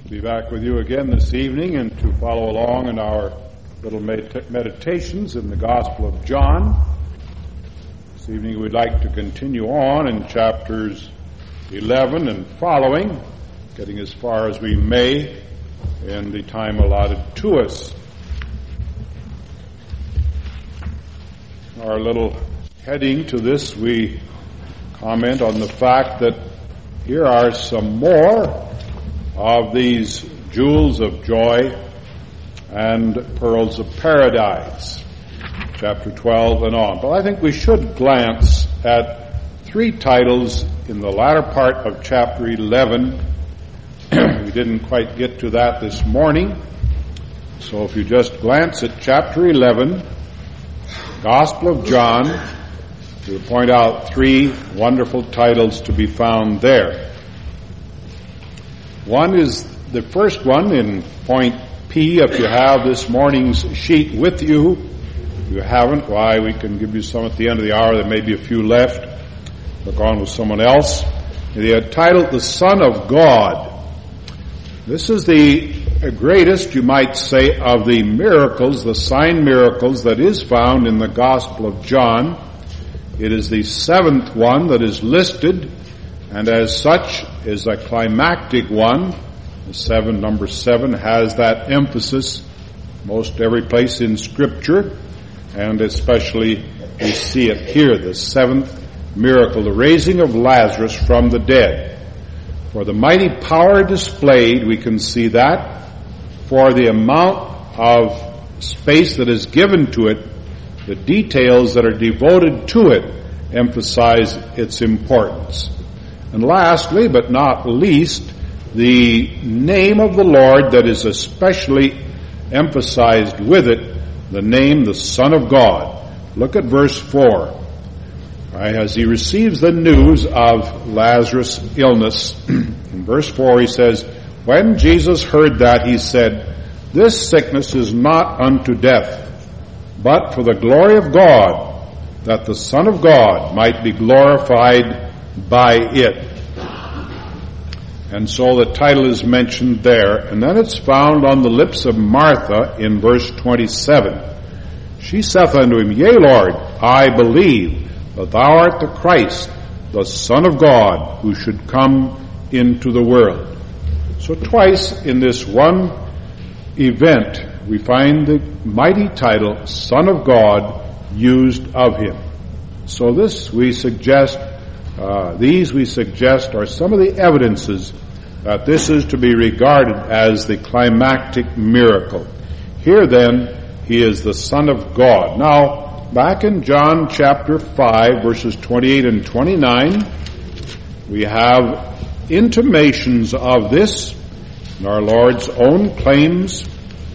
To be back with you again this evening and to follow along in our little meditations in the Gospel of John. This evening we'd like to continue on in chapters 11 and following, getting as far as we may in the time allotted to us. Our little heading to this, we comment on the fact that here are some more of these jewels of joy and pearls of paradise, chapter 12 and on. But I think we should glance at three titles in the latter part of chapter 11. We didn't quite get to that this morning. So if you just glance at chapter 11, Gospel of John, we'll point out three wonderful titles to be found there. One is the first one in point P. If you have this morning's sheet with you, if you haven't, why, we can give you some at the end of the hour. There may be a few left. Look on with someone else. They are titled The Son of God. This is the greatest, you might say, of the miracles, the sign miracles that is found in the Gospel of John. It is the seventh one that is listed, and as such is a climactic one. The number seven has that emphasis most every place in Scripture, and especially we see it here, the seventh miracle, the raising of Lazarus from the dead. For the mighty power displayed, we can see that. For the amount of space that is given to it, the details that are devoted to it emphasize its importance. And lastly, but not least, the name of the Lord that is especially emphasized with it, the name, the Son of God. Look at verse 4. As he receives the news of Lazarus' illness, in verse 4 he says, when Jesus heard that, he said, this sickness is not unto death, but for the glory of God, that the Son of God might be glorified by it. And so the title is mentioned there, and then it's found on the lips of Martha in verse 27. She saith unto him, Yea, Lord, I believe that thou art the Christ, the Son of God, who should come into the world. So twice in this one event, we find the mighty title, Son of God, used of him. So this we suggest, these we suggest are some of the evidences that this is to be regarded as the climactic miracle. Here then, he is the Son of God. Now, back in John chapter 5, verses 28 and 29, we have intimations of this in our Lord's own claims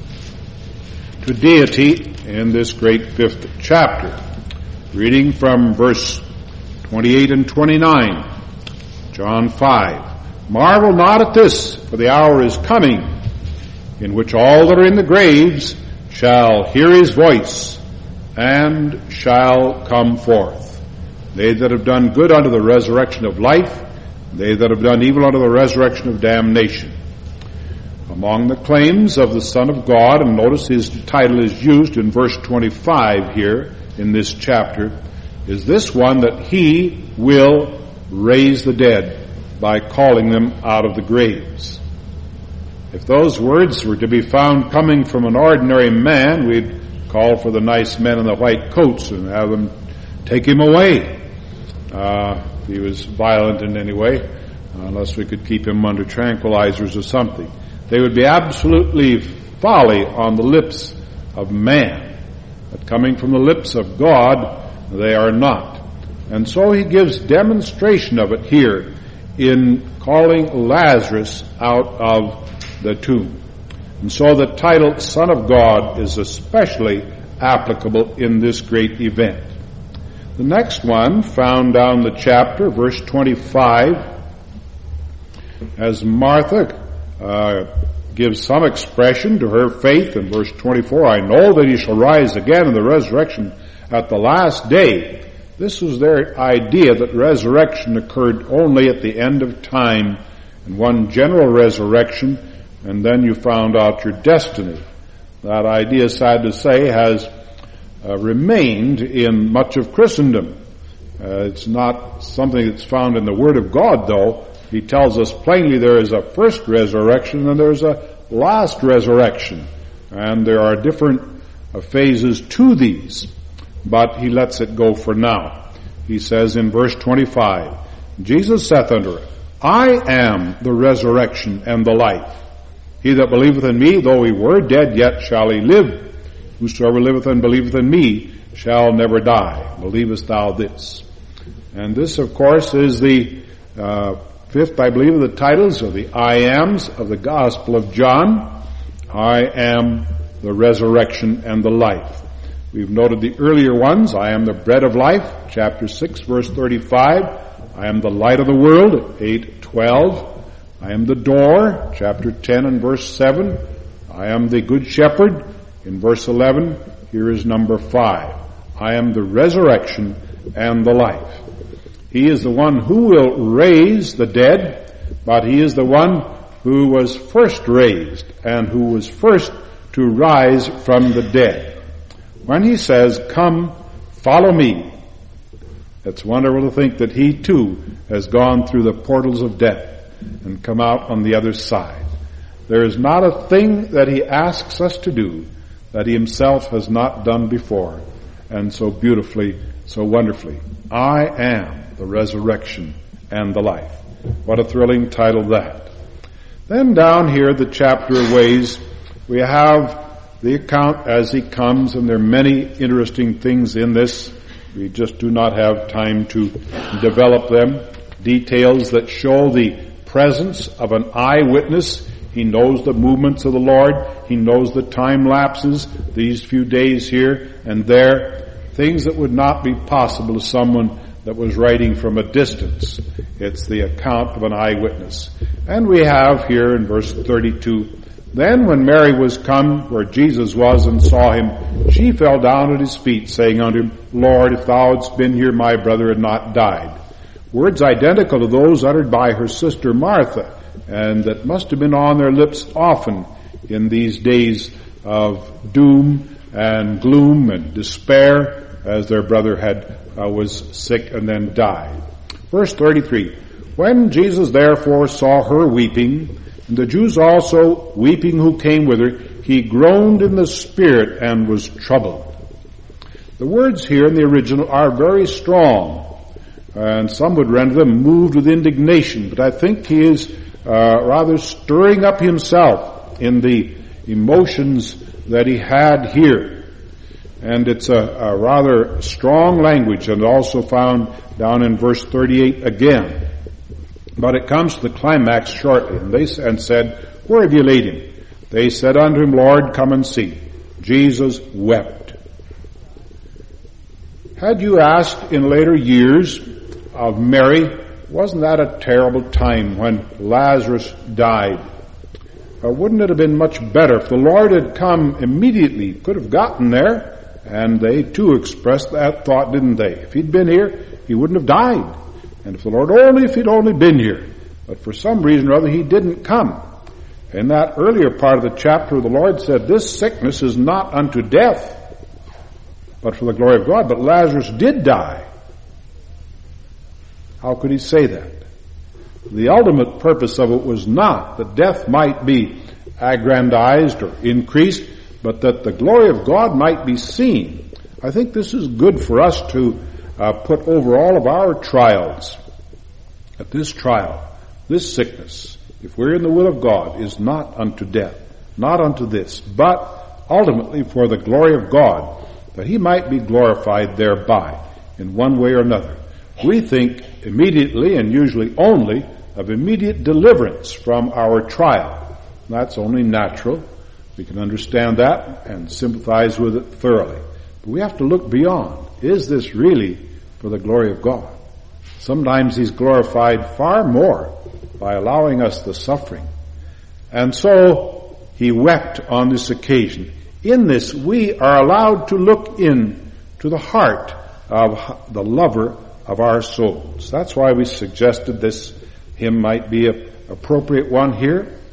to deity in this great fifth chapter. Reading from verse 28 and 29, John 5. Marvel not at this, for the hour is coming, in which all that are in the graves shall hear his voice, and shall come forth. They that have done good unto the resurrection of life, they that have done evil unto the resurrection of damnation. Among the claims of the Son of God, and notice his title is used in verse 25 here in this chapter, is this one that he will raise the dead by calling them out of the graves. If those words were to be found coming from an ordinary man, we'd call for the nice men in the white coats and have them take him away. If he was violent in any way, unless we could keep him under tranquilizers or something. They would be absolutely folly on the lips of man. But coming from the lips of God, they are not. And so he gives demonstration of it here in calling Lazarus out of the tomb. And so the title Son of God is especially applicable in this great event. The next one, found down the chapter, verse 25, as Martha gives some expression to her faith in verse 24, I know that he shall rise again in the resurrection at the last day. This was their idea that resurrection occurred only at the end of time, and one general resurrection and then you found out your destiny. That idea, sad to say, has remained in much of Christendom. It's not something that's found in the Word of God, though. He tells us plainly there is a first resurrection and there's a last resurrection. And there are different phases to these. But he lets it go for now. He says in verse 25, Jesus saith unto her, I am the resurrection and the life. He that believeth in me, though he were dead, yet shall he live. Whosoever liveth and believeth in me shall never die. Believest thou this? And this, of course, is the fifth, I believe, of the titles of the I Ams of the Gospel of John. I am the resurrection and the life. We've noted the earlier ones. I am the bread of life, chapter 6, verse 35. I am the light of the world, 8:12. I am the door, chapter 10 and verse 7. I am the good shepherd, in verse 11. Here is number 5. I am the resurrection and the life. He is the one who will raise the dead, but he is the one who was first raised and who was first to rise from the dead. When he says, come, follow me, it's wonderful to think that he too has gone through the portals of death and come out on the other side. There is not a thing that he asks us to do that he himself has not done before, and so beautifully, so wonderfully. I am the resurrection and the life. What a thrilling title that. Then down here, the chapter of ways, we have the account as he comes, and there are many interesting things in this. We just do not have time to develop them. Details that show the presence of an eyewitness. He knows the movements of the Lord. He knows the time lapses, these few days here and there. Things that would not be possible to someone that was writing from a distance. It's the account of an eyewitness. And we have here in verse 32, then when Mary was come where Jesus was and saw him, she fell down at his feet, saying unto him, Lord, if thou hadst been here, my brother had not died. Words identical to those uttered by her sister Martha, and that must have been on their lips often in these days of doom and gloom and despair, as their brother was sick and then died. Verse 33, when Jesus therefore saw her weeping, and the Jews also weeping who came with her, he groaned in the spirit and was troubled. The words here in the original are very strong, and some would render them moved with indignation, but I think he is rather stirring up himself in the emotions that he had here. And it's a rather strong language, and also found down in verse 38 again. But it comes to the climax shortly, and said, where have you laid him? They said unto him, Lord, come and see. Jesus wept. Had you asked in later years of Mary, wasn't that a terrible time when Lazarus died? Wouldn't it have been much better if the Lord had come immediately, could have gotten there? And they too expressed that thought, didn't they? If he'd been here, he wouldn't have died. And if he'd only been here. But for some reason or other, he didn't come. In that earlier part of the chapter, the Lord said, this sickness is not unto death, but for the glory of God. But Lazarus did die. How could he say that? The ultimate purpose of it was not that death might be aggrandized or increased, but that the glory of God might be seen. I think this is good for us to put over all of our trials. At this trial, this sickness, if we're in the will of God, is not unto death, not unto this, but ultimately for the glory of God, that he might be glorified thereby in one way or another. We think immediately and usually only of immediate deliverance from our trial. That's only natural. We can understand that and sympathize with it thoroughly. But we have to look beyond. Is this really for the glory of God? Sometimes he's glorified far more by allowing us the suffering. And so he wept on this occasion. In this, we are allowed to look in to the heart of the lover of our souls. That's why we suggested this hymn might be an appropriate one here.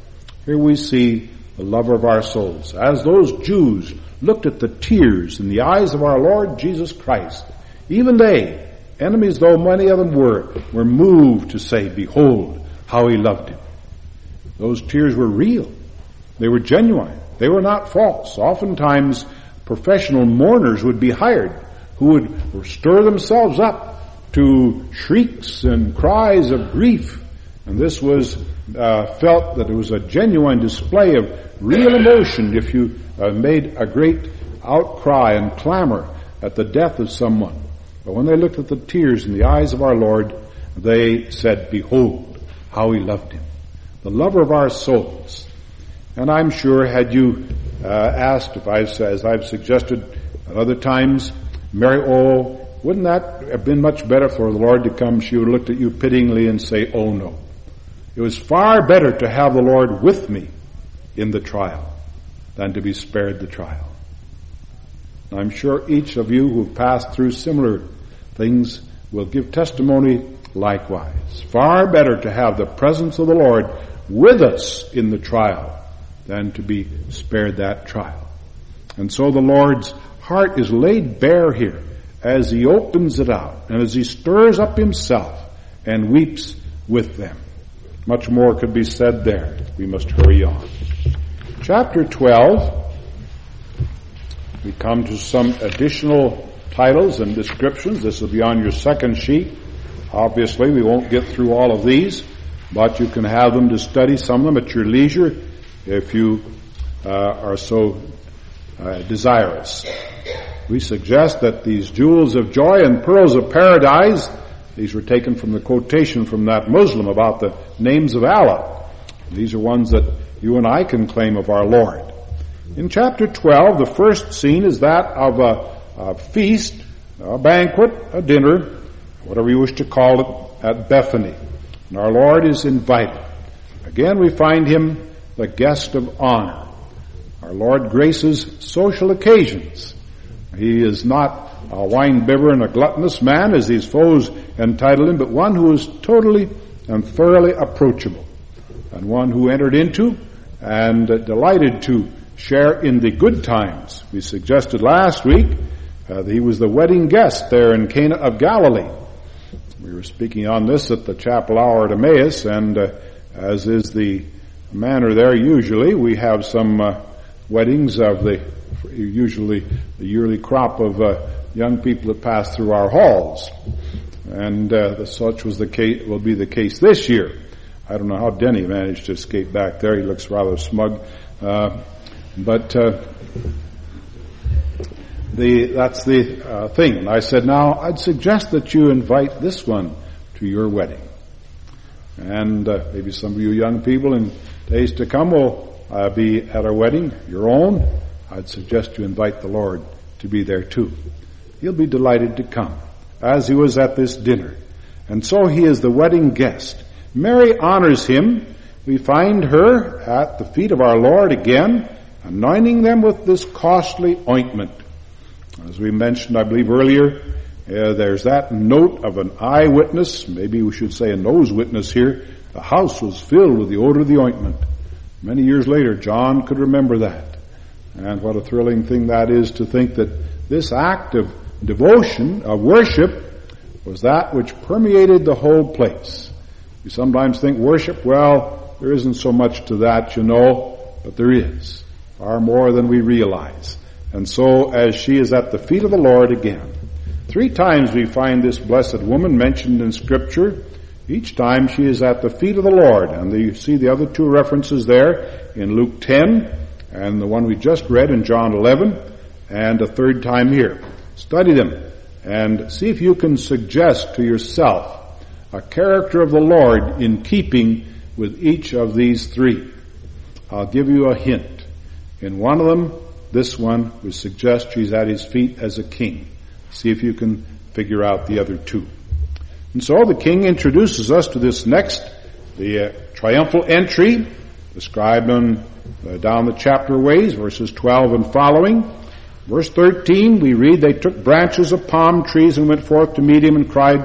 Here we see the lover of our souls. As those Jews looked at the tears in the eyes of our Lord Jesus Christ, even they, enemies though many of them were moved to say, behold, how he loved him. Those tears were real. They were genuine. They were not false. Oftentimes, professional mourners would be hired who would stir themselves up to shrieks and cries of grief. And this was felt that it was a genuine display of real emotion if you made a great outcry and clamor at the death of someone. But when they looked at the tears in the eyes of our Lord, they said, behold, how he loved him. The lover of our souls. And I'm sure had you asked, as I've suggested at other times, Mary, oh, wouldn't that have been much better for the Lord to come? She would have looked at you pityingly and say, oh no. It was far better to have the Lord with me in the trial than to be spared the trial. And I'm sure each of you who have passed through similar things will give testimony likewise. Far better to have the presence of the Lord with us in the trial than to be spared that trial. And so the Lord's heart is laid bare here as he opens it out and as he stirs up himself and weeps with them. Much more could be said there. We must hurry on. Chapter 12, we come to some additional titles and descriptions. This will be on your second sheet. Obviously, we won't get through all of these, but you can have them to study some of them at your leisure if you are so desirous. We suggest that these jewels of joy and pearls of paradise, these were taken from the quotation from that Muslim about the names of Allah. These are ones that you and I can claim of our Lord. In chapter 12, the first scene is that of a feast, a banquet, a dinner, whatever you wish to call it, at Bethany. And our Lord is invited. Again, we find him the guest of honor. Our Lord graces social occasions. He is not a wine-bibber and a gluttonous man, as his foes entitle him, but one who is totally and thoroughly approachable, and one who entered into and delighted to share in the good times. We suggested last week that he was the wedding guest there in Cana of Galilee. We were speaking on this at the chapel hour at Emmaus, and as is the manner there usually, we have some weddings of usually the yearly crop of young people that pass through our halls. And such was the case, will be the case this year. I don't know how Denny managed to escape back there. He looks rather smug. But that's the thing. And I said, now, I'd suggest that you invite this one to your wedding. And maybe some of you young people in days to come will be at our wedding, your own. I'd suggest you invite the Lord to be there too. He'll be delighted to come, as he was at this dinner. And so he is the wedding guest. Mary honors him. We find her at the feet of our Lord again, anointing them with this costly ointment. As we mentioned, I believe earlier, there's that note of an eyewitness, maybe we should say a nose witness here. The house was filled with the odor of the ointment. Many years later, John could remember that. And what a thrilling thing that is to think that this act of devotion, of worship, was that which permeated the whole place. You sometimes think worship, well, there isn't so much to that, but there is. Far more than we realize. And so, as she is at the feet of the Lord again, 3 times we find this blessed woman mentioned in Scripture. Each time she is at the feet of the Lord. And you see the other 2 references there in Luke 10 and the one we just read in John 11, and a 3rd time here. Study them and see if you can suggest to yourself a character of the Lord in keeping with each of these 3. I'll give you a hint. In one of them, this one, we suggest she's at his feet as a king. See if you can figure out the other 2. And so the king introduces us to this next, the triumphal entry, described on down the chapter ways, verses 12 and following. Verse 13, we read, they took branches of palm trees and went forth to meet him and cried,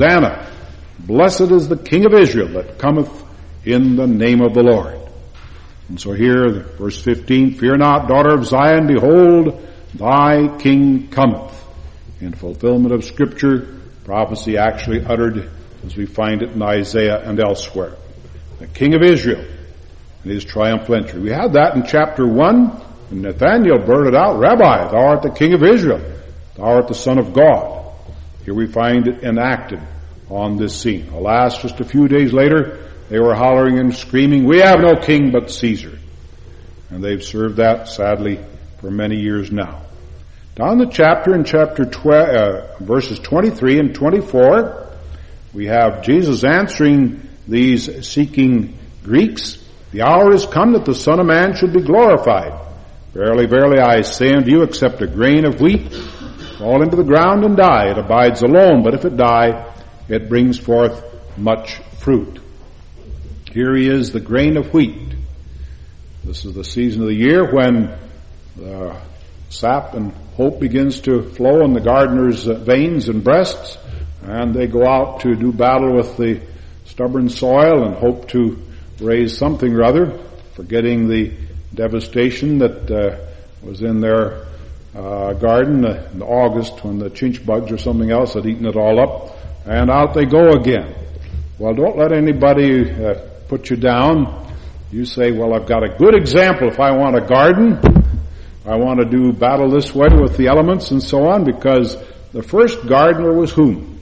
Hosanna! Blessed is the King of Israel that cometh in the name of the Lord. And so here, verse 15, fear not, daughter of Zion, behold, thy king cometh. In fulfillment of Scripture, prophecy actually uttered as we find it in Isaiah and elsewhere. The King of Israel and his triumphal entry. We had that in chapter 1, and Nathanael blurted out, Rabbi, thou art the King of Israel. Thou art the Son of God. Here we find it enacted on this scene. Alas, just a few days later, they were hollering and screaming, we have no king but Caesar. And they've served that, sadly, for many years now. Down the chapter, in chapter 12, verses 23 and 24, we have Jesus answering these seeking Greeks. The hour is come that the Son of Man should be glorified. Verily, verily, I say unto you, except a grain of wheat fall into the ground and die, it abides alone. But if it die, it brings forth much fruit. Here he is, the grain of wheat. This is the season of the year when the sap and hope begins to flow in the gardener's veins and breasts, and they go out to do battle with the stubborn soil and hope to raise something or other, forgetting the devastation that was in their garden in August when the chinch bugs or something else had eaten it all up, and out they go again. Well, don't let anybody put you down. You say, well, I've got a good example if I want a garden. I want to do battle this way with the elements and so on, because the first gardener was whom?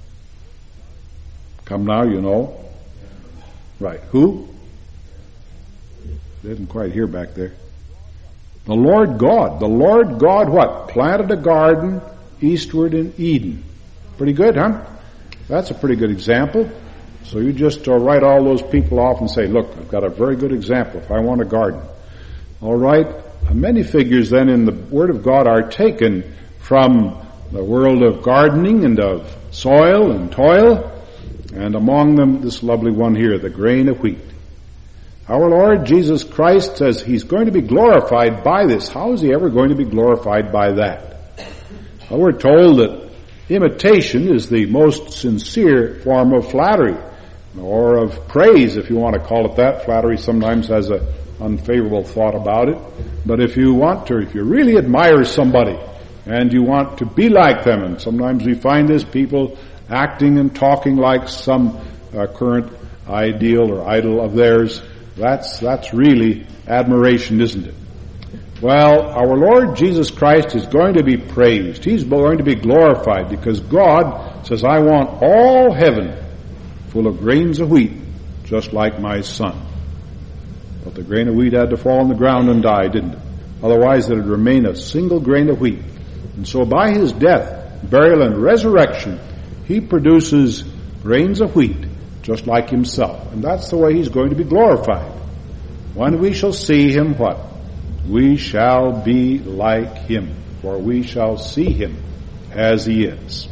Come now, you know. Right. Who? Didn't quite hear back there. The Lord God. The Lord God what? Planted a garden eastward in Eden. Pretty good, huh? That's a pretty good example. So you just write all those people off and say, look, I've got a very good example if I want a garden. All right. Many figures then in the Word of God are taken from the world of gardening and of soil and toil, and among them this lovely one here, the grain of wheat. Our Lord Jesus Christ says he's going to be glorified by this. How is he ever going to be glorified by that? Well, we're told that imitation is the most sincere form of flattery, or of praise, if you want to call it that. Flattery sometimes has an unfavorable thought about it. But if you really admire somebody and you want to be like them, and sometimes we find this, people acting and talking like some current ideal or idol of theirs, that's really admiration, isn't it? Well, our Lord Jesus Christ is going to be praised. He's going to be glorified because God says, I want all heaven full of grains of wheat, just like my Son. But the grain of wheat had to fall on the ground and die, didn't it? Otherwise it would remain a single grain of wheat. And so by his death, burial, and resurrection, he produces grains of wheat, just like himself. And that's the way he's going to be glorified. When we shall see him, what? We shall be like him, for we shall see him as he is.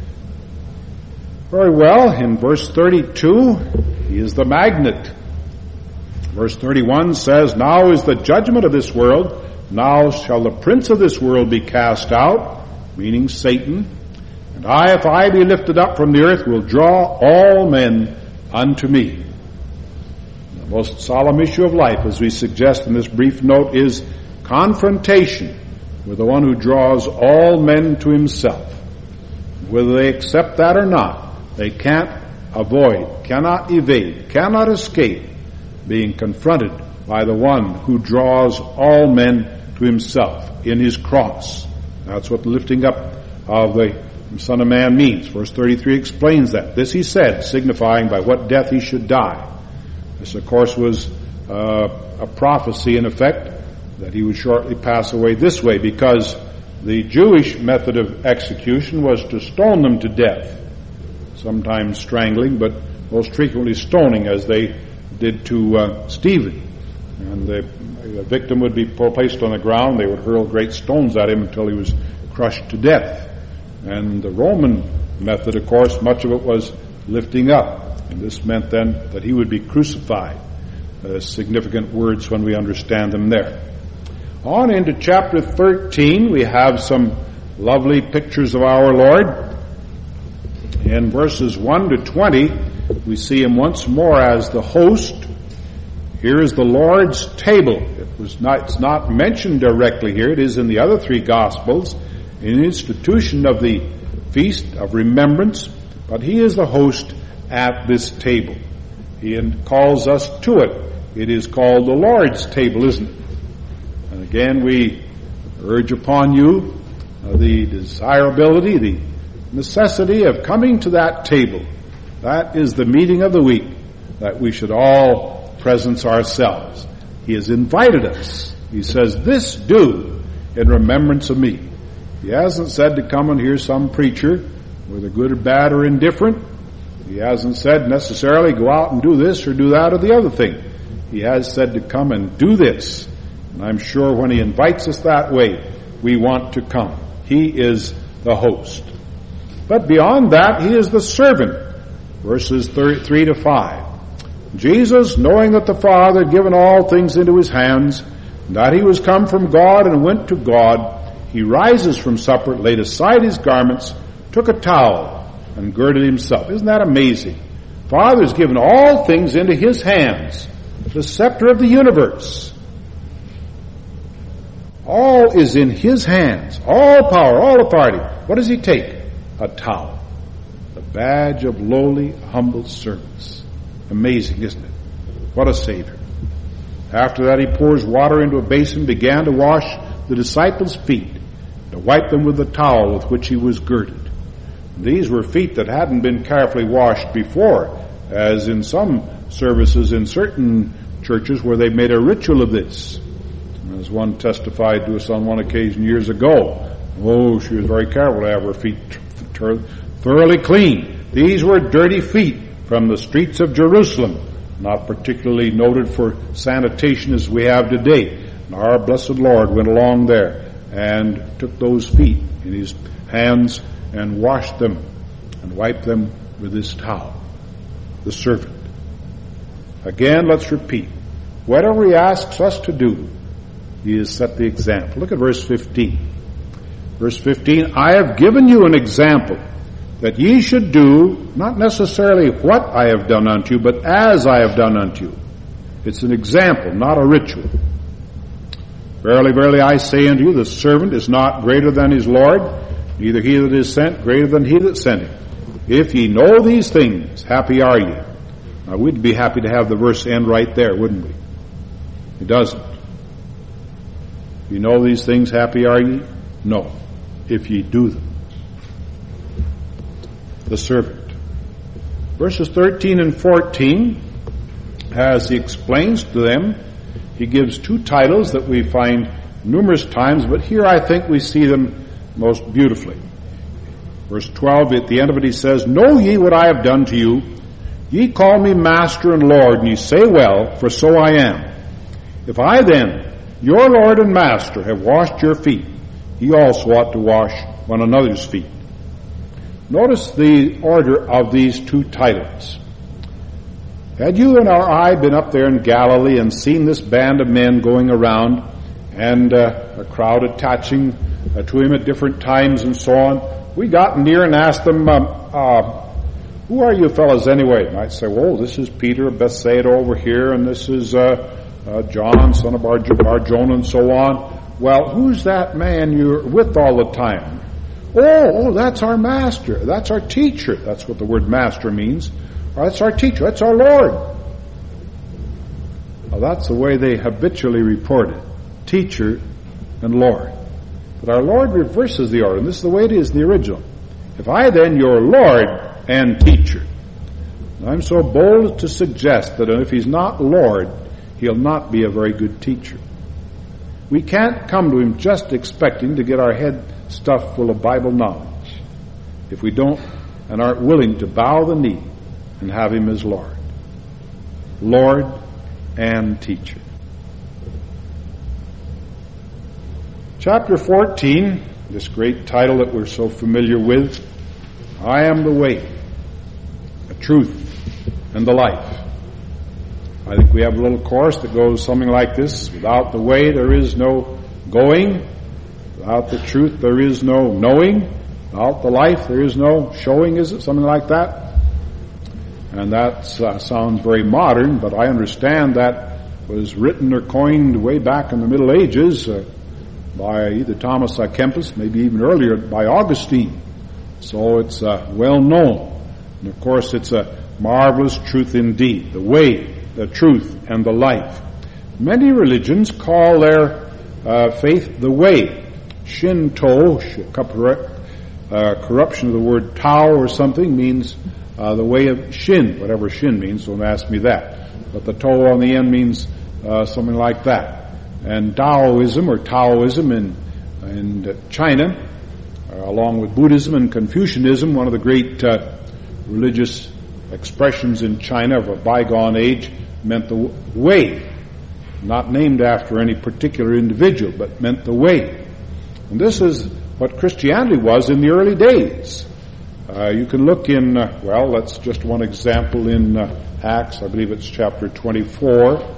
Very well, in verse 32, he is the magnet. Verse 31 says, now is the judgment of this world, now shall the prince of this world be cast out, meaning Satan. And I, if I be lifted up from the earth, will draw all men unto me. The most solemn issue of life, as we suggest in this brief note, is confrontation with the one who draws all men to himself. Whether they accept that or not, they can't avoid, cannot evade, cannot escape being confronted by the one who draws all men to himself in his cross. That's what the lifting up of the Son of Man means. Verse 33 explains that. This he said, signifying by what death he should die. This, of course, was a prophecy, in effect, that he would shortly pass away this way, because the Jewish method of execution was to stone them to death, sometimes strangling, but most frequently stoning, as they did to Stephen. And the victim would be placed on the ground. They would hurl great stones at him until he was crushed to death. And the Roman method, of course, much of it was lifting up. And this meant then that he would be crucified. Significant words when we understand them there. On into chapter 13, we have some lovely pictures of our Lord. In verses 1 to 20, we see him once more as the host. Here is the Lord's table. It's not mentioned directly here. It is in the other three Gospels, in the institution of the Feast of Remembrance, but he is the host at this table. He calls us to it. It is called the Lord's table, isn't it? And again, we urge upon you the desirability, the necessity of coming to that table. That is the meeting of the week, that we should all presence ourselves. He has invited us. He says, "This do in remembrance of me." He hasn't said to come and hear some preacher, whether good or bad or indifferent. He hasn't said necessarily go out and do this or do that or the other thing. He has said to come and do this. And I'm sure when he invites us that way, we want to come. He is the host. But beyond that, he is the servant. Verses 3 to 5. Jesus, knowing that the Father had given all things into his hands, and that he was come from God and went to God, he rises from supper, laid aside his garments, took a towel, and girded himself. Isn't that amazing? Father has given all things into his hands, the scepter of the universe. All is in his hands. All power, all authority. What does he take? A towel. The badge of lowly, humble servants. Amazing, isn't it? What a Savior. After that, he pours water into a basin, began to wash the disciples' feet, to wipe them with the towel with which he was girded. These were feet that hadn't been carefully washed before, as in some services in certain churches where they made a ritual of this. As one testified to us on one occasion years ago, she was very careful to have her feet thoroughly clean. These were dirty feet from the streets of Jerusalem, not particularly noted for sanitation as we have today. And our blessed Lord went along there and took those feet in his hands and washed them and wiped them with his towel. The servant. Again, let's repeat. Whatever he asks us to do, he has set the example. Look at verse 15. Verse 15, I have given you an example that ye should do, not necessarily what I have done unto you, but as I have done unto you. It's an example, not a ritual. Verily, verily, I say unto you, the servant is not greater than his Lord, neither he that is sent greater than he that sent him. If ye know these things, happy are ye. Now, we'd be happy to have the verse end right there, wouldn't we? It doesn't. If you know these things, happy are ye? No. If ye do them. The servant. Verses 13 and 14, as he explains to them, he gives two titles that we find numerous times, but here I think we see them most beautifully. Verse 12, at the end of it he says, Know ye what I have done to you? Ye call me Master and Lord, and ye say well, for so I am. If I then, your Lord and Master, have washed your feet, ye also ought to wash one another's feet. Notice the order of these two titles. Had you and I been up there in Galilee and seen this band of men going around and a crowd attaching to him at different times and so on, we got near and asked them, who are you fellows anyway? And I'd say, well, this is Peter of Bethsaida over here, and this is John, son of Bar-Jonah, and so on. Well, who's that man you're with all the time? Oh, that's our master. That's our teacher. That's what the word master means. That's our teacher. That's our Lord. Well, that's the way they habitually report it. Teacher and Lord. But our Lord reverses the order, and this is the way it is in the original. If I then, your Lord and teacher. I'm so bold to suggest that if he's not Lord, he'll not be a very good teacher. We can't come to him just expecting to get our head stuffed full of Bible knowledge if we don't and aren't willing to bow the knee and have him as Lord. Lord and teacher. Chapter 14, this great title that we're so familiar with, I am the way, the truth, and the life. I think we have a little chorus that goes something like this. Without the way there is no going. Without the truth there is no knowing. Without the life there is no showing, is it? Something like that. And that sounds very modern, but I understand that was written or coined way back in the Middle Ages by either Thomas à Kempis, maybe even earlier by Augustine. So it's well known. And of course it's a marvelous truth indeed. The way, the truth, and the life. Many religions call their faith the way. Shinto, corruption of the word Tao or something, means the way of Shin, whatever Shin means, don't ask me that. But the To on the end means something like that. And Taoism or Taoism in China, along with Buddhism and Confucianism, one of the great religious expressions in China of a bygone age, meant the way, not named after any particular individual, but meant the way. And this is what Christianity was in the early days. You can look in, that's just one example in Acts, I believe it's chapter 24.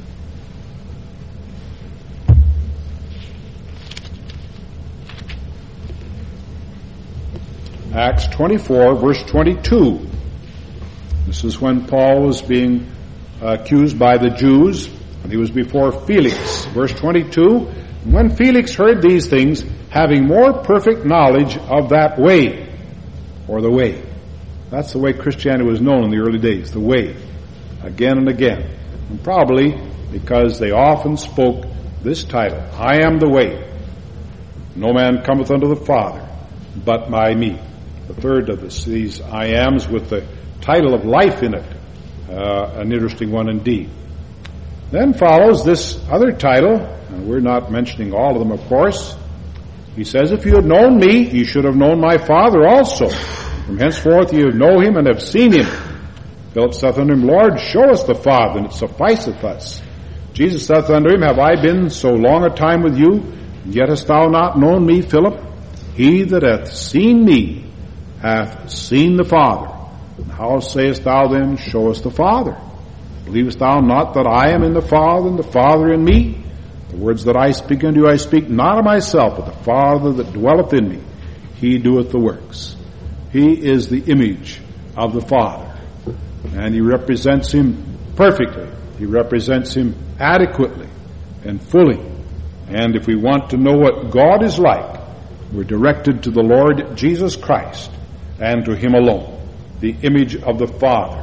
Acts 24, verse 22. This is when Paul was being accused by the Jews, and he was before Felix. Verse 22, when Felix heard these things, having more perfect knowledge of that way, or the way. That's the way Christianity was known in the early days, the way, again and again. And probably because they often spoke this title, I am the way. No man cometh unto the Father, but by me. The third of these I ams with the title of life in it, an interesting one indeed. Then follows this other title, and we're not mentioning all of them, of course. He says, if you had known me, you should have known my Father also. From henceforth you know him and have seen him. Philip saith unto him, Lord, show us the Father, and it sufficeth us. Jesus saith unto him, have I been so long a time with you, and yet hast thou not known me, Philip? He that hath seen me hath seen the Father. And how sayest thou then, show us the Father? Believest thou not that I am in the Father, and the Father in me? The words that I speak unto you, I speak not of myself, but the Father that dwelleth in me, he doeth the works. He is the image of the Father, and he represents him perfectly. He represents him adequately and fully. And if we want to know what God is like, we're directed to the Lord Jesus Christ and to him alone, the image of the Father.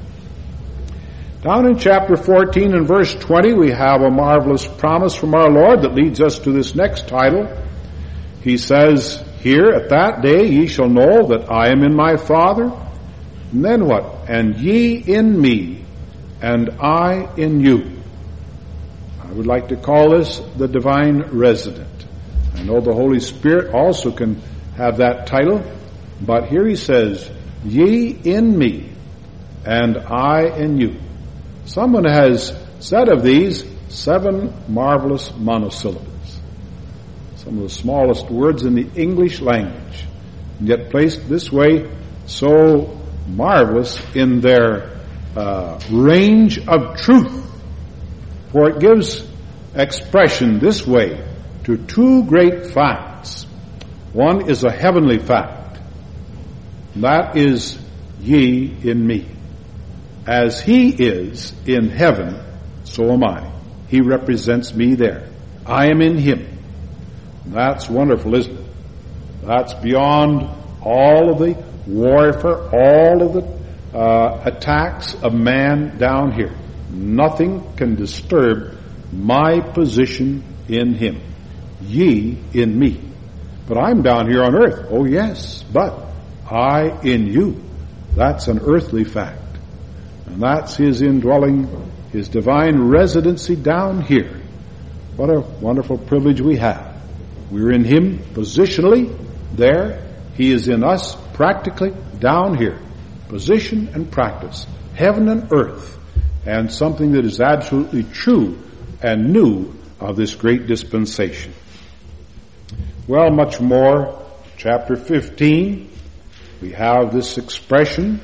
Down in chapter 14 and verse 20, we have a marvelous promise from our Lord that leads us to this next title. He says here, at that day ye shall know that I am in my Father. And then what? And ye in me, and I in you. I would like to call this the divine resident. I know the Holy Spirit also can have that title, but here he says, ye in me, and I in you. Someone has said of these 7 marvelous monosyllables, some of the smallest words in the English language, and yet placed this way, so marvelous in their range of truth. For it gives expression this way to 2 great facts. One is a heavenly fact. That is, ye in me. As he is in heaven, so am I. He represents me there. I am in him. That's wonderful, isn't it? That's beyond all of the warfare, all of the attacks of man down here. Nothing can disturb my position in him. Ye in me. But I'm down here on earth. Oh yes, but I in you. That's an earthly fact. And that's his indwelling, his divine residency down here. What a wonderful privilege we have. We're in him positionally there. He is in us practically down here. Position and practice. Heaven and earth. And something that is absolutely true and new of this great dispensation. Well, much more. Chapter 15, we have this expression.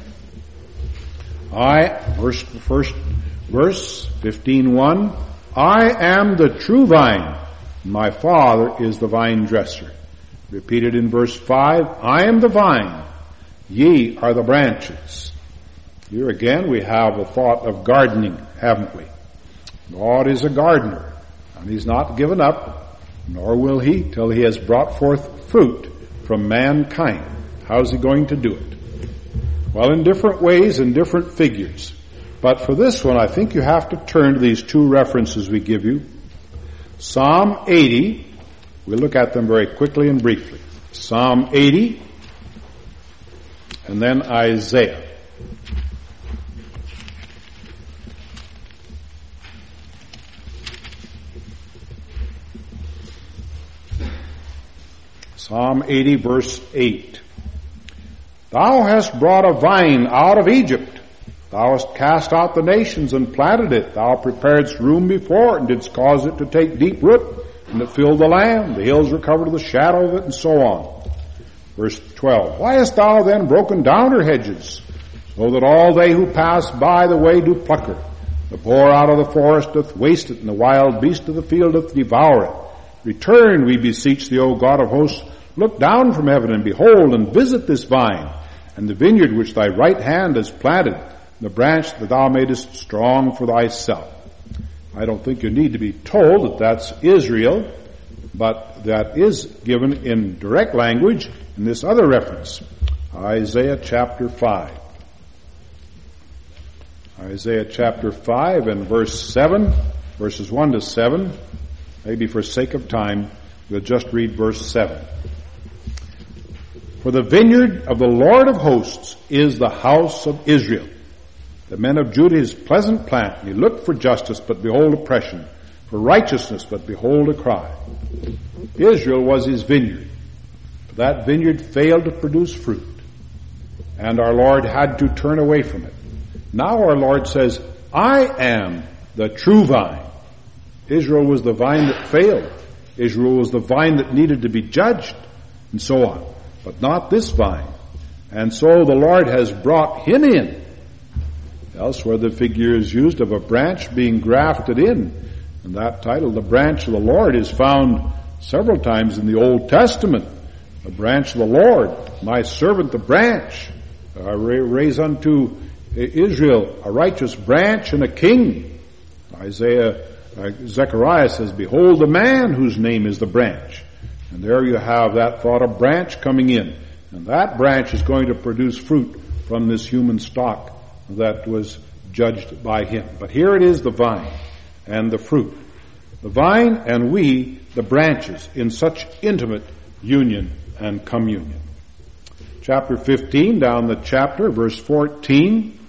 First verse 15:1, I am the true vine, my Father is the vine dresser. Repeated in verse 5, I am the vine, ye are the branches. Here again we have a thought of gardening, haven't we? God is a gardener, and He's not given up, nor will He till He has brought forth fruit from mankind. How's He going to do it? Well, in different ways and different figures. But for this one, I think you have to turn to these two references we give you. Psalm 80, we'll look at them very quickly and briefly. Psalm 80, and then Isaiah. Psalm 80, verse 8. Thou hast brought a vine out of Egypt. Thou hast cast out the nations and planted it. Thou preparedst room before it and didst cause it to take deep root, and it filled the land. The hills were covered with the shadow of it, and so on. Verse 12. Why hast thou then broken down her hedges, so that all they who pass by the way do pluck her? The boar out of the forest doth waste it, and the wild beast of the field doth devour it. Return, we beseech thee, O God of hosts. Look down from heaven, and behold, and visit this vine, and the vineyard which thy right hand has planted, the branch that thou madest strong for thyself. I don't think you need to be told that that's Israel, but that is given in direct language in this other reference, Isaiah chapter 5. Isaiah chapter 5 and verse 7, verses 1 to 7. Maybe for sake of time, we'll just read verse 7. For the vineyard of the Lord of hosts is the house of Israel. The men of Judah his pleasant plant. He looked for justice, but behold oppression. For righteousness, but behold a cry. Israel was his vineyard. But that vineyard failed to produce fruit. And our Lord had to turn away from it. Now our Lord says, I am the true vine. Israel was the vine that failed. Israel was the vine that needed to be judged, and so on. But not this vine. And so the Lord has brought him in. Elsewhere the figure is used of a branch being grafted in. And that title, the branch of the Lord, is found several times in the Old Testament. The branch of the Lord, my servant the branch. I raise unto Israel a righteous branch and a king. Zechariah says, behold the man whose name is the branch. And there you have that thought of branch coming in. And that branch is going to produce fruit from this human stock that was judged by him. But here it is, the vine and the fruit. The vine and we, the branches, in such intimate union and communion. Chapter 15, down the chapter, verse 14.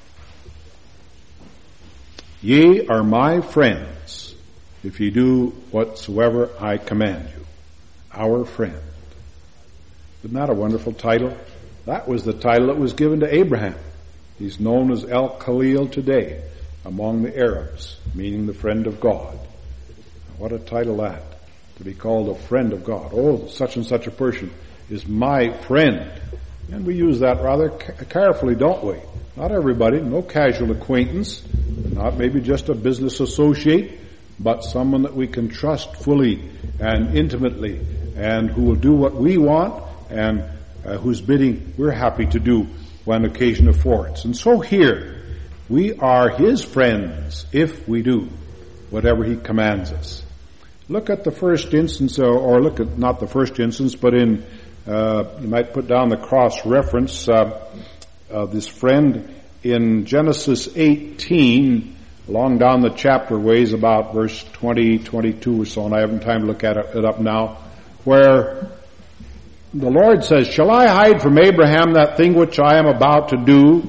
Ye are my friends, if ye do whatsoever I command you. Our friend. Isn't that a wonderful title? That was the title that was given to Abraham. He's known as El-Khalil today among the Arabs, meaning the friend of God. What a title that, to be called a friend of God. Oh, such and such a person is my friend. And we use that rather carefully, don't we? Not everybody, no casual acquaintance, not maybe just a business associate, but someone that we can trust fully and intimately, and who will do what we want, and whose bidding we're happy to do when occasion affords. And so here, we are his friends if we do whatever he commands us. Look at the first instance, or look at not the first instance, but in you might put down the cross-reference of this friend in Genesis 18, along down the chapter ways, about verse 20, 22 or so, and I haven't time to look at it up now, where the Lord says, shall I hide from Abraham that thing which I am about to do?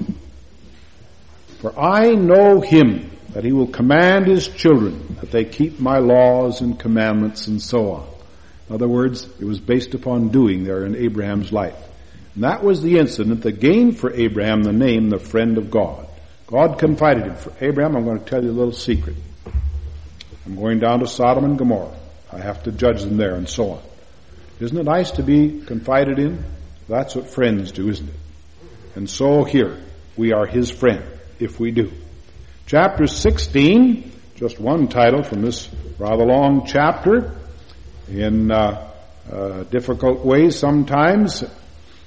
For I know him, that he will command his children, that they keep my laws and commandments, and so on. In other words, it was based upon doing there in Abraham's life. And that was the incident that gained for Abraham the name, the friend of God. God confided him. For Abraham, I'm going to tell you a little secret. I'm going down to Sodom and Gomorrah. I have to judge them there, and so on. Isn't it nice to be confided in? That's what friends do, isn't it? And so here, we are his friend, if we do. Chapter 16, just one title from this rather long chapter, in difficult ways sometimes.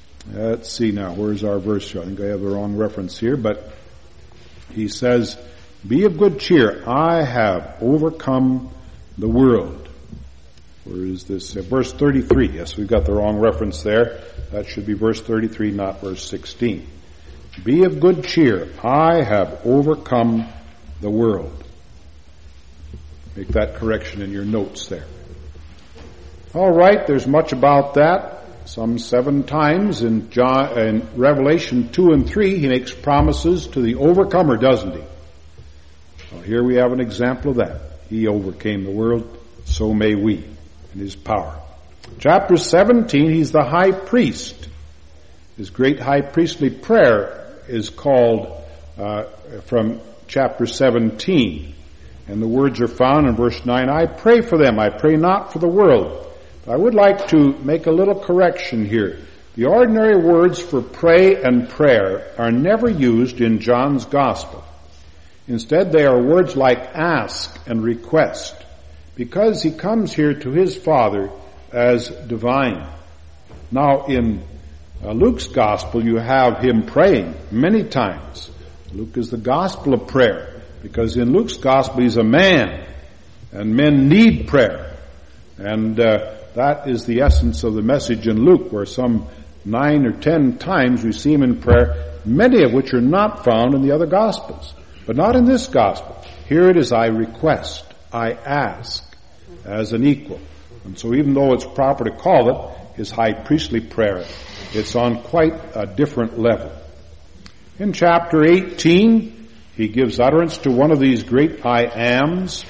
Let's see now, where's our verse? I think I have the wrong reference here, but he says Be of good cheer. I have overcome the world. Where is this? Verse 33. Yes, we've got the wrong reference there. That should be verse 33, not verse 16. Be of good cheer. I have overcome the world. Make that correction in your notes there. All right, there's much about that. Some 7 times in Revelation 2 and 3, he makes promises to the overcomer, doesn't he? Well, here we have an example of that. He overcame the world, so may we, in his power. Chapter 17, he's the high priest. His great high priestly prayer is called from chapter 17. And the words are found in verse 9, I pray for them, I pray not for the world. But I would like to make a little correction here. The ordinary words for pray and prayer are never used in John's Gospel. Instead, they are words like ask and request, because he comes here to his Father as divine. Now, in Luke's Gospel, you have him praying many times. Luke is the Gospel of prayer, because in Luke's Gospel he's a man, and men need prayer. And that is the essence of the message in Luke, where some 9 or 10 times we see him in prayer, many of which are not found in the other Gospels. But not in this Gospel. Here it is, I request, I ask, as an equal. And so even though it's proper to call it his high priestly prayer, it's on quite a different level. In chapter 18, he gives utterance to one of these great I ams.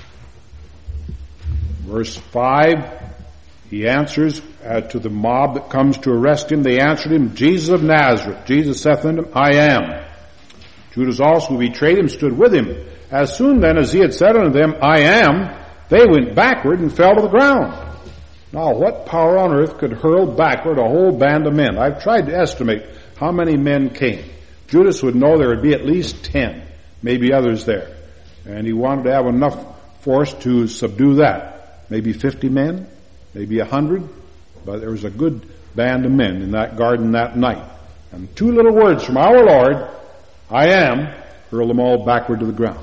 Verse 5, he answers to the mob that comes to arrest him. They answered him, Jesus of Nazareth. Jesus saith unto him, I am. Judas also, who betrayed him, stood with him. As soon then as he had said unto them, I am, they went backward and fell to the ground. Now, what power on earth could hurl backward a whole band of men? I've tried to estimate how many men came. Judas would know there would be at least 10, maybe others there. And he wanted to have enough force to subdue that. Maybe 50 men, maybe 100, but there was a good band of men in that garden that night. And 2 little words from our Lord, I am, hurl them all backward to the ground.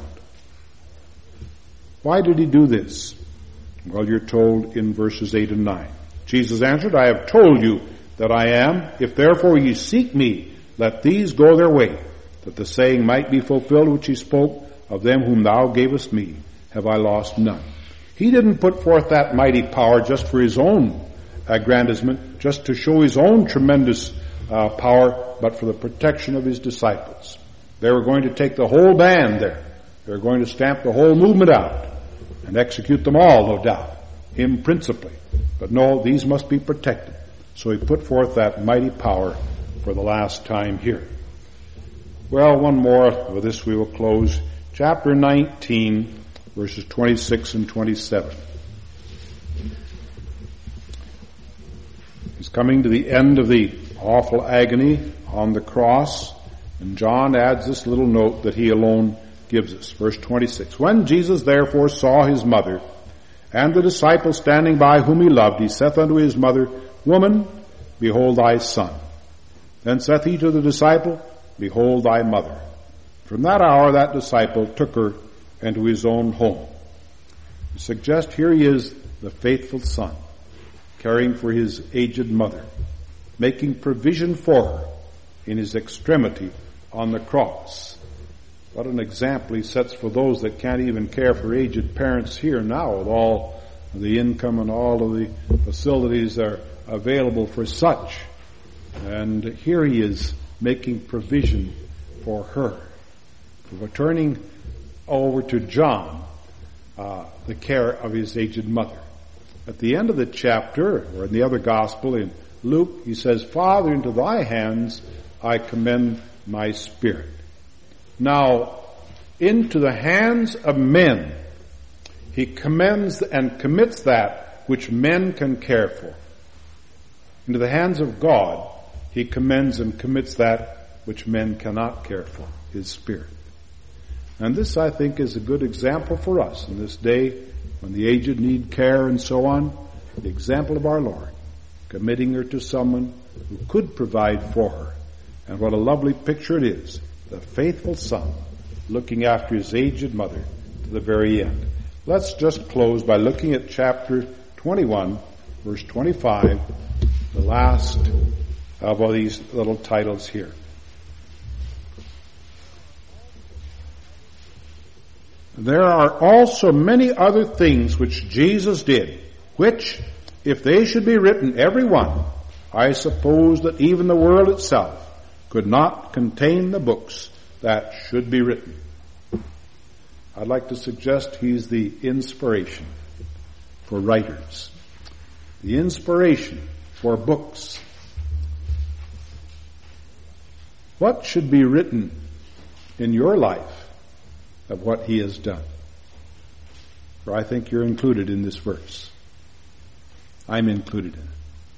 Why did he do this? Well, you're told in verses 8 and 9. Jesus answered, I have told you that I am. If therefore ye seek me, let these go their way, that the saying might be fulfilled which he spoke, of them whom thou gavest me, have I lost none. He didn't put forth that mighty power just for his own aggrandizement, just to show his own tremendous power, but for the protection of his disciples. They were going to take the whole band there. They were going to stamp the whole movement out and execute them all, no doubt. Him principally. But no, these must be protected. So he put forth that mighty power for the last time here. Well, one more. With this we will close. Chapter 19, verses 26 and 27. He's coming to the end of the awful agony on the cross. And John adds this little note that he alone gives us. Verse 26. When Jesus therefore saw his mother and the disciple standing by whom he loved, he saith unto his mother, Woman, behold thy son. Then saith he to the disciple, Behold thy mother. From that hour that disciple took her into his own home. To suggest here he is, the faithful son, caring for his aged mother, making provision for her in his extremity on the cross. What an example he sets for those that can't even care for aged parents here now, with all the income and all of the facilities that are available for such. And here he is making provision for her. We're turning over to John, the care of his aged mother. At the end of the chapter, or in the other gospel, in Luke, he says, Father, into thy hands I commend my spirit. Now, into the hands of men, he commends and commits that which men can care for. Into the hands of God, he commends and commits that which men cannot care for, his spirit. And this, I think, is a good example for us in this day when the aged need care and so on. The example of our Lord, committing her to someone who could provide for her. And what a lovely picture it is. The faithful son looking after his aged mother to the very end. Let's just close by looking at chapter 21, verse 25, the last of all these little titles here. There are also many other things which Jesus did, which, if they should be written, every one, I suppose that even the world itself could not contain the books that should be written. I'd like to suggest he's the inspiration for writers, the inspiration for books. What should be written in your life of what he has done? For I think you're included in this verse. I'm included in it.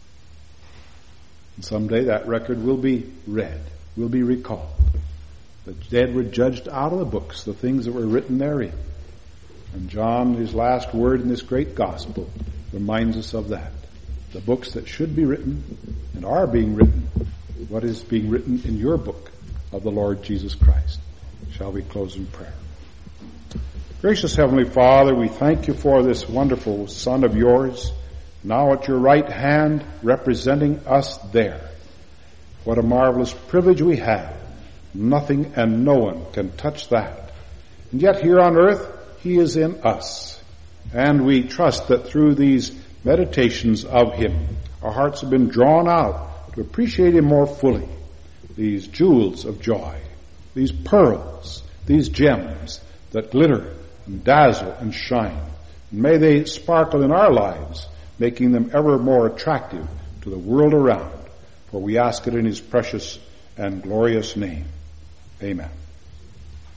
And someday that record will be read, will be recalled. The dead were judged out of the books, the things that were written therein. And John, his last word in this great gospel, reminds us of that. The books that should be written and are being written. What is being written in your book of the Lord Jesus Christ? Shall we close in prayer? Gracious Heavenly Father, we thank you for this wonderful Son of yours, now at your right hand, representing us there. What a marvelous privilege we have. Nothing and no one can touch that. And yet here on earth, he is in us. And we trust that through these meditations of him, our hearts have been drawn out to appreciate him more fully. These jewels of joy, these pearls, these gems that glitter and dazzle and shine. And may they sparkle in our lives, making them ever more attractive to the world around. For we ask it in his precious and glorious name. Amen.